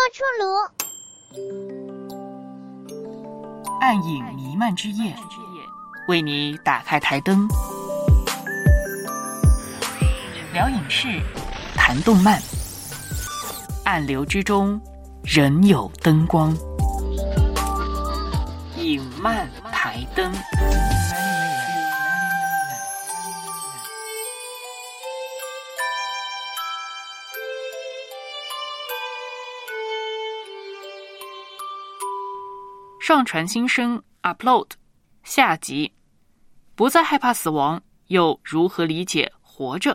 车炉。 暗影弥漫之夜，为你打开台灯，聊影视，谈动漫，暗流之中仍有灯光。影漫台灯。上传新生 Upload 下集，不再害怕死亡，又如何理解活着？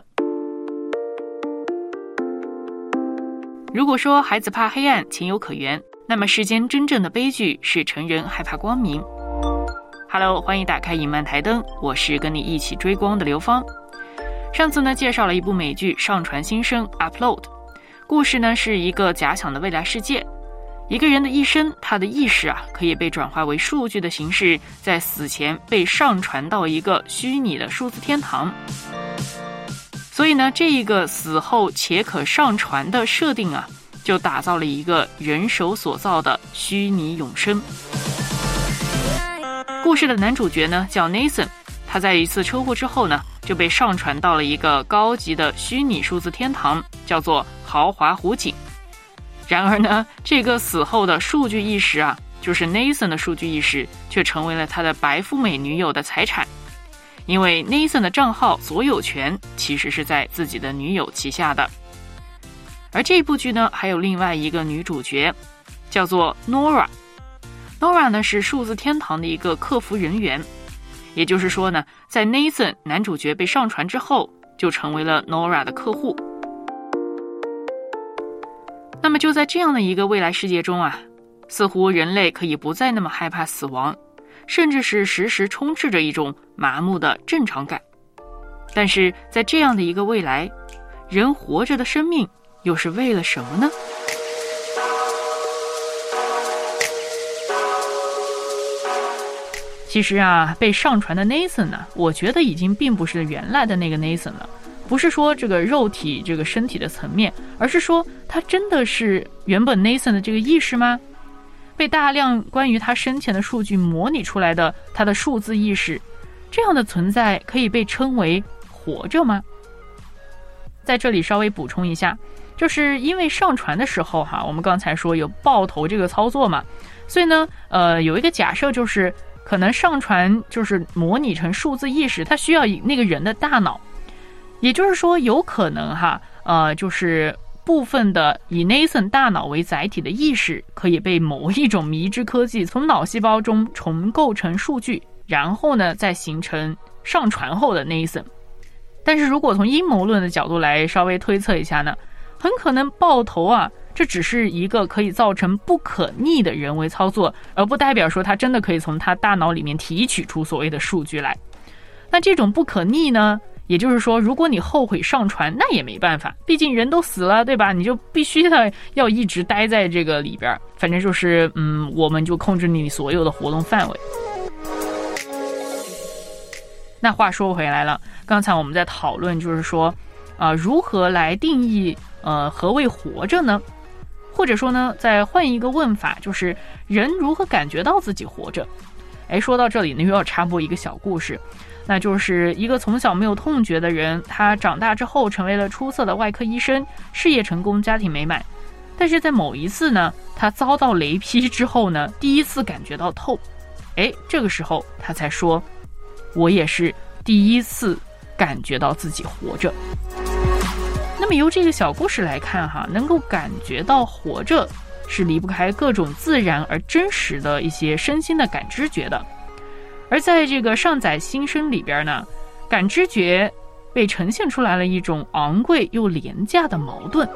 如果说孩子怕黑暗情有可原，那么世间真正的悲剧是成人害怕光明。Hello， 欢迎打开影漫台灯，我是跟你一起追光的刘芳。上次呢介绍了一部美剧上传新生 Upload， 故事呢是一个假想的未来世界。一个人的一生，他的意识可以被转化为数据的形式，在死前被上传到一个虚拟的数字天堂。所以呢，这一个死后且可上传的设定就打造了一个人手所造的虚拟永生。故事的男主角呢叫 Nathan， 他在一次车祸之后呢，就被上传到了一个高级的虚拟数字天堂，叫做豪华湖景。然而呢，这个死后的数据意识就是 Nathan 的数据意识，却成为了他的白富美女友的财产。因为 Nathan 的账号所有权其实是在自己的女友旗下的。而这部剧呢，还有另外一个女主角，叫做 Nora。Nora 呢是数字天堂的一个客服人员，也就是说呢，在 Nathan 男主角被上传之后，就成为了 Nora 的客户。那么就在这样的一个未来世界中似乎人类可以不再那么害怕死亡，甚至是时时充斥着一种麻木的正常感。但是在这样的一个未来，人活着的生命又是为了什么呢？其实被上传的 Nathan 我觉得已经并不是原来的那个 Nathan 了。不是说这个肉体这个身体的层面，而是说他真的是原本 Nathan 的这个意识吗？被大量关于他生前的数据模拟出来的他的数字意识，这样的存在可以被称为活着吗？在这里稍微补充一下，就是因为上传的时候我们刚才说有爆头这个操作嘛，所以呢有一个假设，就是可能上传就是模拟成数字意识，它需要那个人的大脑。也就是说，有可能就是部分的以 Nathan 大脑为载体的意识，可以被某一种迷之科技从脑细胞中重构成数据，然后呢再形成上传后的 Nathan。但是如果从阴谋论的角度来稍微推测一下呢，很可能爆头这只是一个可以造成不可逆的人为操作，而不代表说他真的可以从他大脑里面提取出所谓的数据来。那这种不可逆呢，也就是说，如果你后悔上传，那也没办法，毕竟人都死了，对吧？你就必须的要一直待在这个里边，反正就是我们就控制你所有的活动范围。那话说回来了，刚才我们在讨论就是说如何来定义何谓活着呢？或者说呢，再换一个问法，就是人如何感觉到自己活着？说到这里呢，又要插播一个小故事。那就是一个从小没有痛觉的人，他长大之后成为了出色的外科医生，事业成功，家庭美满。但是在某一次呢，他遭到雷劈之后呢，第一次感觉到痛。这个时候他才说，我也是第一次感觉到自己活着。那么由这个小故事来看能够感觉到活着，是离不开各种自然而真实的一些身心的感知觉的。而在这个上载新生里边呢，感知觉被呈现出来了一种昂贵又廉价的矛盾。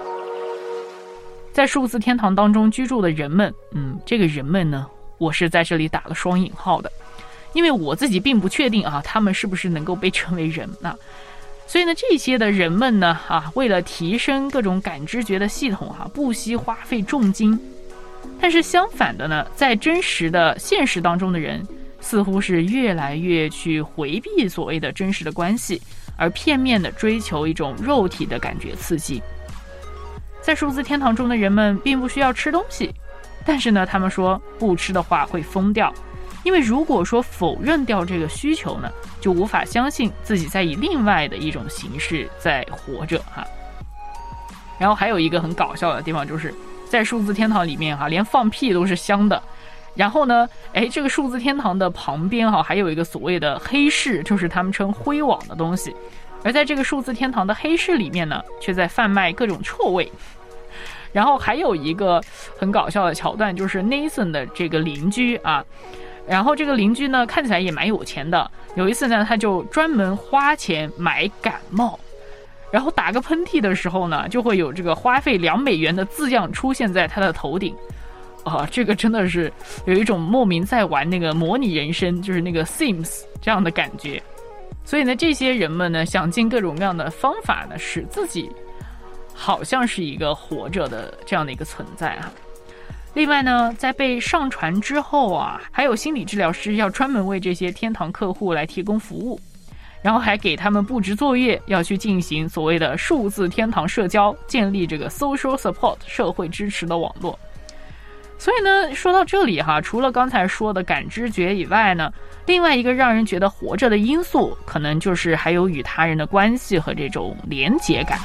在数字天堂当中居住的人们，这个人们呢，我是在这里打了双引号的，因为我自己并不确定他们是不是能够被称为人所以呢，这些的人们呢为了提升各种感知觉的系统不惜花费重金。但是相反的呢，在真实的现实当中的人，似乎是越来越去回避所谓的真实的关系，而片面的追求一种肉体的感觉刺激。 在数字天堂中的人们并不需要吃东西，但是呢，他们说不吃的话会疯掉，因为如果说否认掉这个需求呢，就无法相信自己在以另外的一种形式在活着哈。然后还有一个很搞笑的地方，就是在数字天堂里面哈，连放屁都是香的。然后呢，这个数字天堂的旁边哈，还有一个所谓的黑市，就是他们称灰网的东西。而在这个数字天堂的黑市里面呢，却在贩卖各种臭味。然后还有一个很搞笑的桥段，就是 Nathan 的这个邻居啊，然后这个邻居呢看起来也蛮有钱的，有一次呢他就专门花钱买感冒，然后打个喷嚏的时候呢，就会有这个花费2美元的字样出现在他的头顶。这个真的是有一种莫名在玩那个模拟人生，就是那个 Sims 这样的感觉。所以呢，这些人们呢想尽各种各样的方法呢，使自己好像是一个活着的这样的一个存在啊。另外呢，在被上传之后啊，还有心理治疗师要专门为这些天堂客户来提供服务，然后还给他们布置作业，要去进行所谓的数字天堂社交，建立这个 social support 社会支持的网络。所以呢，说到这里哈，除了刚才说的感知觉以外呢，另外一个让人觉得活着的因素，可能就是还有与他人的关系和这种连结感。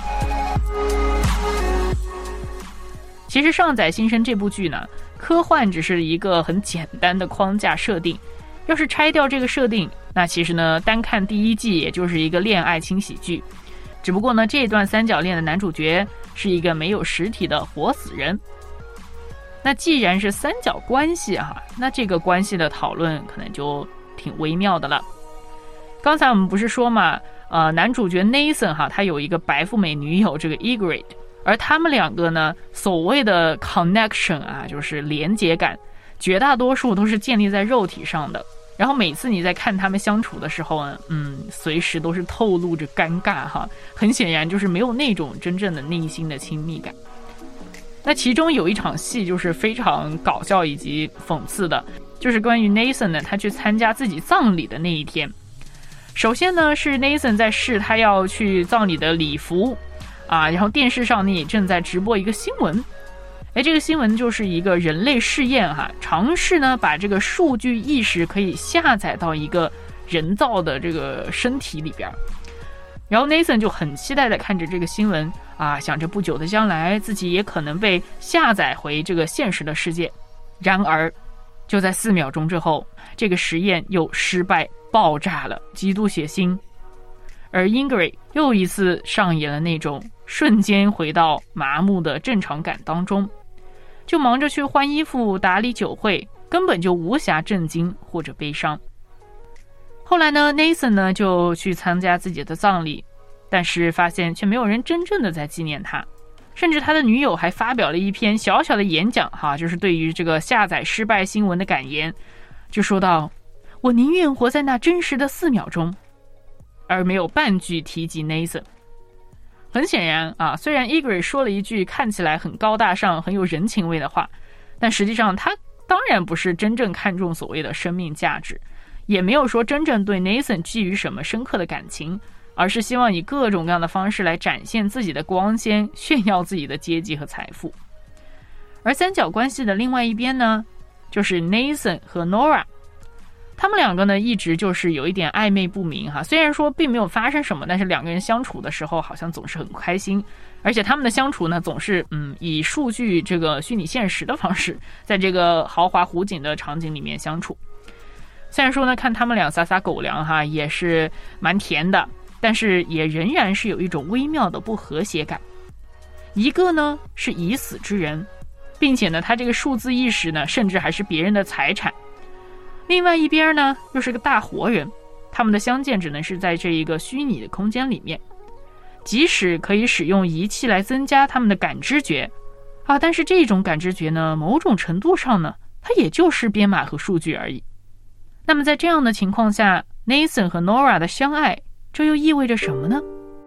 其实《上载新生》这部剧呢，科幻只是一个很简单的框架设定，要是拆掉这个设定，那其实呢，单看第1季也就是一个恋爱轻喜剧。只不过呢，这段三角恋的男主角是一个没有实体的活死人。那既然是三角关系哈，那这个关系的讨论可能就挺微妙的了。刚才我们不是说嘛，男主角 Nathan 哈，他有一个白富美女友这个 Ingrid， 而他们两个呢，所谓的 connection 啊，就是连结感，绝大多数都是建立在肉体上的。然后每次你在看他们相处的时候呢，随时都是透露着尴尬哈，很显然就是没有那种真正的内心的亲密感。那其中有一场戏就是非常搞笑以及讽刺的，就是关于 Nathan 呢，他去参加自己葬礼的那一天。首先呢，是 Nathan 在试他要去葬礼的礼服啊，然后电视上呢也正在直播一个新闻。这个新闻就是一个人类试验哈，尝试呢把这个数据意识可以下载到一个人造的这个身体里边。然后 Nathan 就很期待地看着这个新闻啊，想着不久的将来自己也可能被下载回这个现实的世界。然而就在4秒钟之后，这个实验又失败爆炸了，极度血腥。而 Ingrid 又一次上演了那种瞬间回到麻木的正常感当中，就忙着去换衣服打理酒会，根本就无暇震惊或者悲伤。后来呢 Nathan 呢就去参加自己的葬礼，但是发现却没有人真正的在纪念他，甚至他的女友还发表了一篇小小的演讲哈，就是对于这个下载失败新闻的感言，就说到我宁愿活在那真实的4秒钟，而没有半句提及 Nathan。 很显然啊，虽然 Ingrid 说了一句看起来很高大上很有人情味的话，但实际上他当然不是真正看重所谓的生命价值，也没有说真正对 Nathan 寄予什么深刻的感情，而是希望以各种各样的方式来展现自己的光鲜，炫耀自己的阶级和财富。而三角关系的另外一边呢，就是 Nathan 和 Nora， 他们两个呢一直就是有一点暧昧不明哈，虽然说并没有发生什么，但是两个人相处的时候好像总是很开心，而且他们的相处呢总是以数据这个虚拟现实的方式，在这个豪华湖景的场景里面相处。虽然说呢看他们俩撒撒狗粮哈也是蛮甜的，但是也仍然是有一种微妙的不和谐感。一个呢是已死之人，并且呢他这个数字意识呢甚至还是别人的财产。另外一边呢又是个大活人，他们的相见只能是在这一个虚拟的空间里面，即使可以使用仪器来增加他们的感知觉啊，但是这种感知觉呢某种程度上呢它也就是编码和数据而已。那么在这样的情况下， Nathan 和 Nora 的相爱，这又意味着什么呢？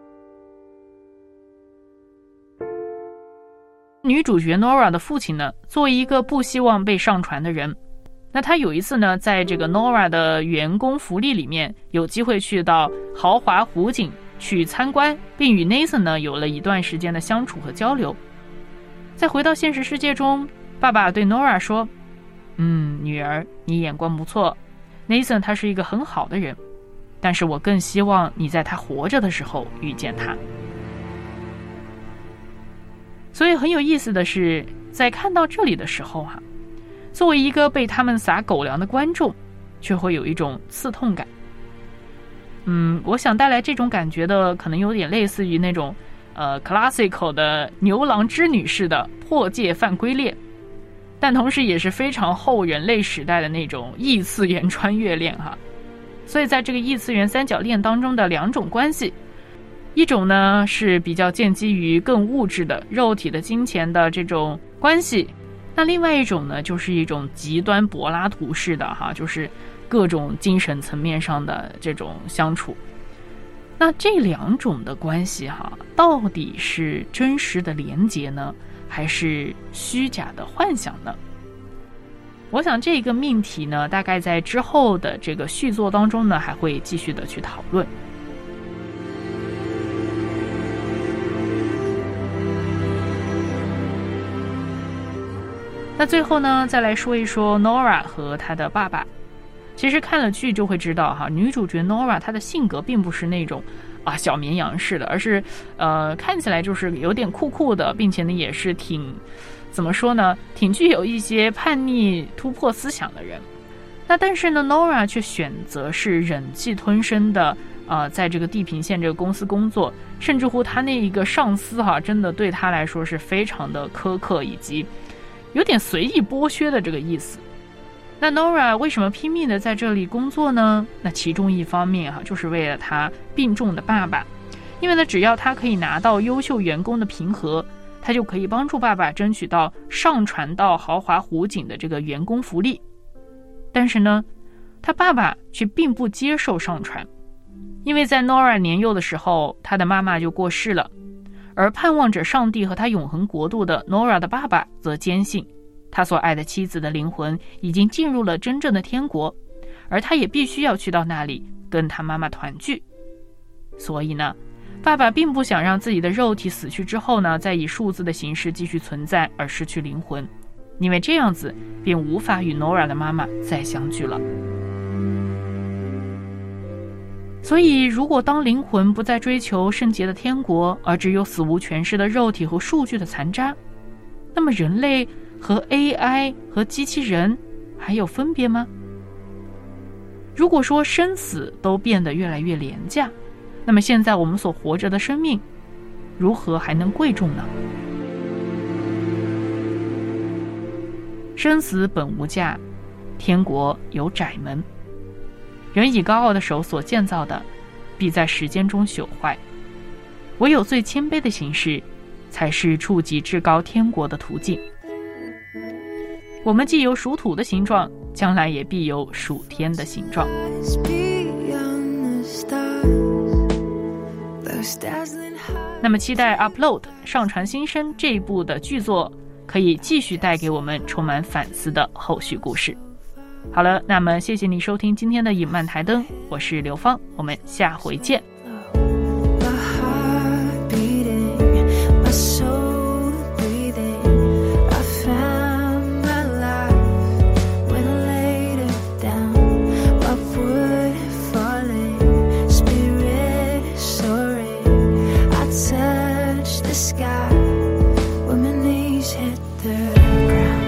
女主角 Nora 的父亲呢，作为一个不希望被上传的人，那他有一次呢，在这个 Nora 的员工福利里面，有机会去到豪华湖景去参观，并与 Nathan 呢有了一段时间的相处和交流。 再回到现实世界中，爸爸对 Nora 说，女儿，你眼光不错， Nathan 他是一个很好的人，但是我更希望你在他活着的时候遇见他。所以很有意思的是，在看到这里的时候作为一个被他们撒狗粮的观众，却会有一种刺痛感。我想带来这种感觉的可能有点类似于那种classical 的牛郎织女式的破戒犯规恋，但同时也是非常后人类时代的那种异次元穿越恋所以在这个异次元三角恋当中的两种关系，一种呢是比较建基于更物质的肉体的金钱的这种关系，那另外一种呢就是一种极端柏拉图式的就是各种精神层面上的这种相处。那这两种的关系到底是真实的连结呢，还是虚假的幻想呢？我想这个命题呢，大概在之后的这个续作当中呢，还会继续的去讨论。那最后呢，再来说一说 Nora 和她的爸爸。其实看了剧就会知道女主角 Nora 她的性格并不是那种小绵羊式的，而是看起来就是有点酷酷的，并且呢也是怎么说呢，挺具有一些叛逆突破思想的人。那但是呢 Nora 却选择是忍气吞声的在这个地平线这个公司工作，甚至乎他那一个上司真的对他来说是非常的苛刻，以及有点随意剥削的这个意思。那 Nora 为什么拼命的在这里工作呢？那其中一方面就是为了他病重的爸爸，因为呢只要他可以拿到优秀员工的评核，他就可以帮助爸爸争取到上传到豪华湖景的这个员工福利。但是呢他爸爸却并不接受上传，因为在 Nora 年幼的时候，他的妈妈就过世了，而盼望着上帝和他永恒国度的 Nora 的爸爸则坚信他所爱的妻子的灵魂已经进入了真正的天国，而他也必须要去到那里跟他妈妈团聚。所以呢爸爸并不想让自己的肉体死去之后呢，再以数字的形式继续存在而失去灵魂，因为这样子便无法与 Nora 的妈妈再相聚了。所以如果当灵魂不再追求圣洁的天国，而只有死无全尸的肉体和数据的残渣，那么人类和 AI 和机器人还有分别吗？如果说生死都变得越来越廉价，那么现在我们所活着的生命如何还能贵重呢？生死本无价，天国有窄门。人以高傲的手所建造的，必在时间中朽坏。唯有最谦卑的形式，才是触及至高天国的途径。我们既有属土的形状，将来也必有属天的形状。那么期待 Upload 上传新生这一部的剧作，可以继续带给我们充满反思的后续故事。好了，那么谢谢你收听今天的影漫台灯，我是刘芳，我们下回见。 Sky when my knees hit the ground.